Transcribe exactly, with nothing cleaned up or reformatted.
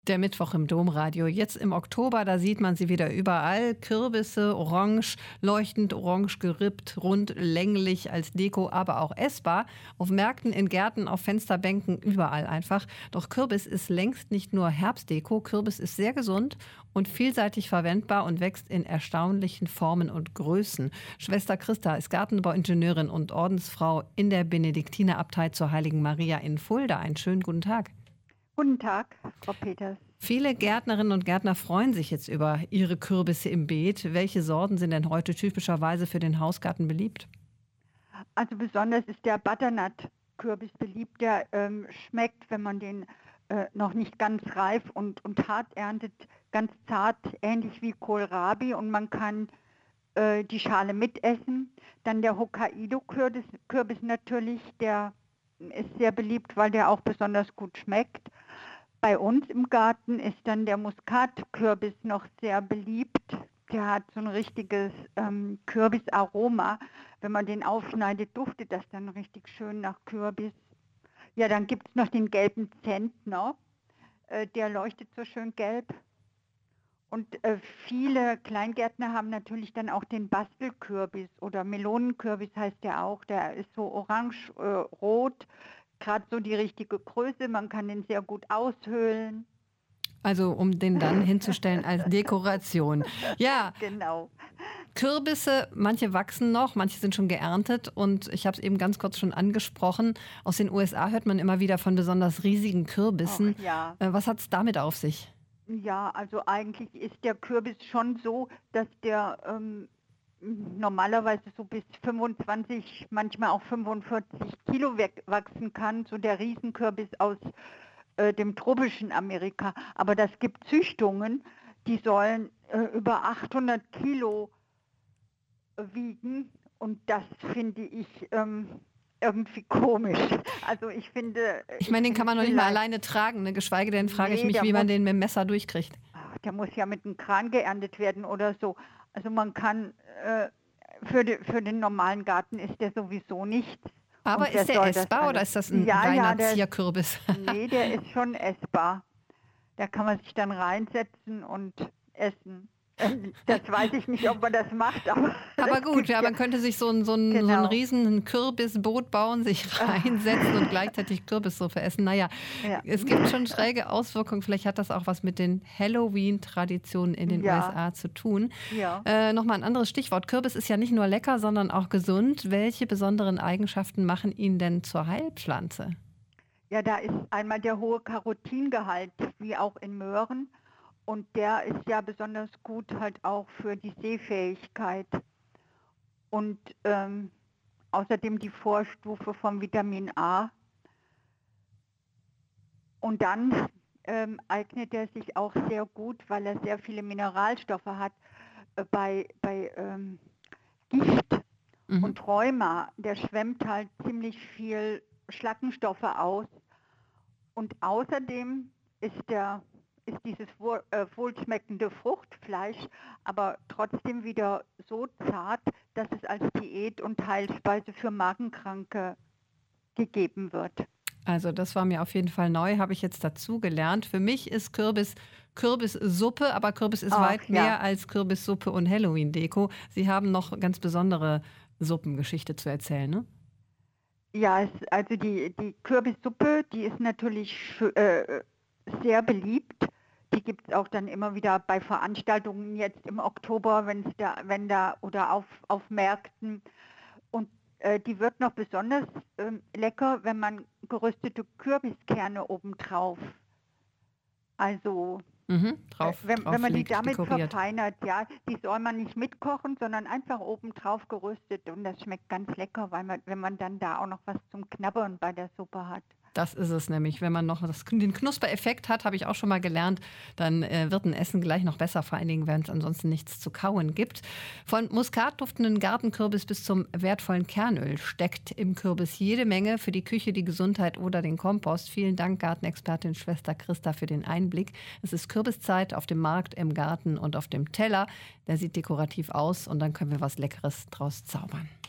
Der Mittwoch im Domradio. Jetzt im Oktober, da sieht man sie wieder überall. Kürbisse, orange, leuchtend orange gerippt, rund, länglich als Deko, aber auch essbar. Auf Märkten, in Gärten, auf Fensterbänken, überall einfach. Doch Kürbis ist längst nicht nur Herbstdeko. Kürbis ist sehr gesund und vielseitig verwendbar und wächst in erstaunlichen Formen und Größen. Schwester Christa ist Gartenbauingenieurin und Ordensfrau in der Benediktinerabtei zur Heiligen Maria in Fulda. Einen schönen guten Tag. Guten Tag, Frau Peters. Viele Gärtnerinnen und Gärtner freuen sich jetzt über ihre Kürbisse im Beet. Welche Sorten sind denn heute typischerweise für den Hausgarten beliebt? Also besonders ist der Butternut-Kürbis beliebt. Der ähm, schmeckt, wenn man den äh, noch nicht ganz reif und, und hart erntet, ganz zart, ähnlich wie Kohlrabi, und man kann äh, die Schale mitessen. Dann der Hokkaido-Kürbis Kürbis natürlich, der ist sehr beliebt, weil der auch besonders gut schmeckt. Bei uns im Garten ist dann der Muskatkürbis noch sehr beliebt. Der hat so ein richtiges ähm, Kürbisaroma. Wenn man den aufschneidet, duftet das dann richtig schön nach Kürbis. Ja, dann gibt es noch den gelben Zentner. Äh, der leuchtet so schön gelb. Und äh, viele Kleingärtner haben natürlich dann auch den Bastelkürbis oder Melonenkürbis heißt der auch. Der ist so orange-rot, gerade so die richtige Größe. Man kann den sehr gut aushöhlen. Also um den dann hinzustellen als Dekoration. Ja, Genau. Kürbisse, manche wachsen noch, manche sind schon geerntet. Und ich habe es eben ganz kurz schon angesprochen. Aus den U S A hört man immer wieder von besonders riesigen Kürbissen. Ach, ja. Äh, Was hat es damit auf sich? Ja, also eigentlich ist der Kürbis schon so, dass der ähm, normalerweise so bis fünfundzwanzig, manchmal auch fünfundvierzig Kilo wachsen kann, so der Riesenkürbis aus äh, dem tropischen Amerika. Aber das gibt Züchtungen, die sollen äh, über achthundert Kilo wiegen, und das finde ich ähm, irgendwie komisch. Also ich finde... Ich meine, den kann man noch nicht mal alleine tragen, ne? Geschweige denn frage ich mich, wie man den mit dem Messer durchkriegt. Der muss ja mit einem Kran geerntet werden oder so. Also man kann, äh, für, die, für den normalen Garten ist der sowieso nichts. Aber ist der essbar oder ist das ein ja, reiner ja, der, Zierkürbis? Nee, der ist schon essbar. Da kann man sich dann reinsetzen und essen. Das weiß ich nicht, ob man das macht, aber... Aber gut, ja, man könnte sich so ein, so ein, genau. so ein riesen Kürbisboot bauen, sich reinsetzen und gleichzeitig Kürbissuppe essen. Naja, ja. Es gibt schon schräge Auswirkungen. Vielleicht hat das auch was mit den Halloween-Traditionen in den ja. U S A zu tun. Ja. Äh, Nochmal ein anderes Stichwort. Kürbis ist ja nicht nur lecker, sondern auch gesund. Welche besonderen Eigenschaften machen ihn denn zur Heilpflanze? Ja, da ist einmal der hohe Carotingehalt, wie auch in Möhren. Und der ist ja besonders gut halt auch für die Sehfähigkeit. Und ähm, außerdem die Vorstufe vom Vitamin A. Und dann ähm, eignet er sich auch sehr gut, weil er sehr viele Mineralstoffe hat, äh, bei, bei ähm, Gicht mhm. und Rheuma. Der schwemmt halt ziemlich viel Schlackenstoffe aus. Und außerdem ist der ist dieses wohl, äh, wohlschmeckende Fruchtfleisch aber trotzdem wieder so zart, dass es als Diät und Heilspeise für Magenkranke gegeben wird. Also das war mir auf jeden Fall neu, habe ich jetzt dazu gelernt. Für mich ist Kürbis Kürbissuppe, aber Kürbis ist Ach, weit ja. mehr als Kürbissuppe und Halloween-Deko. Sie haben noch ganz besondere Suppengeschichte zu erzählen, ne? Ja, es, also die, die Kürbissuppe, die ist natürlich äh, sehr beliebt. Die gibt es auch dann immer wieder bei Veranstaltungen jetzt im Oktober, wenn's da, wenn da oder auf, auf Märkten. Und äh, die wird noch besonders äh, lecker, wenn man geröstete Kürbiskerne obendrauf. Also mhm, drauf, wenn, drauf wenn man die liegt, damit dekoriert. verfeinert, ja, die soll man nicht mitkochen, sondern einfach obendrauf geröstet. Und das schmeckt ganz lecker, weil man, wenn man dann da auch noch was zum Knabbern bei der Suppe hat. Das ist es nämlich. Wenn man noch das, den Knuspereffekt hat, habe ich auch schon mal gelernt, dann äh, wird ein Essen gleich noch besser, vor allen Dingen, wenn es ansonsten nichts zu kauen gibt. Von muskatduftenden Gartenkürbis bis zum wertvollen Kernöl steckt im Kürbis jede Menge für die Küche, die Gesundheit oder den Kompost. Vielen Dank, Gartenexpertin Schwester Christa, für den Einblick. Es ist Kürbiszeit auf dem Markt, im Garten und auf dem Teller. Der sieht dekorativ aus und dann können wir was Leckeres draus zaubern.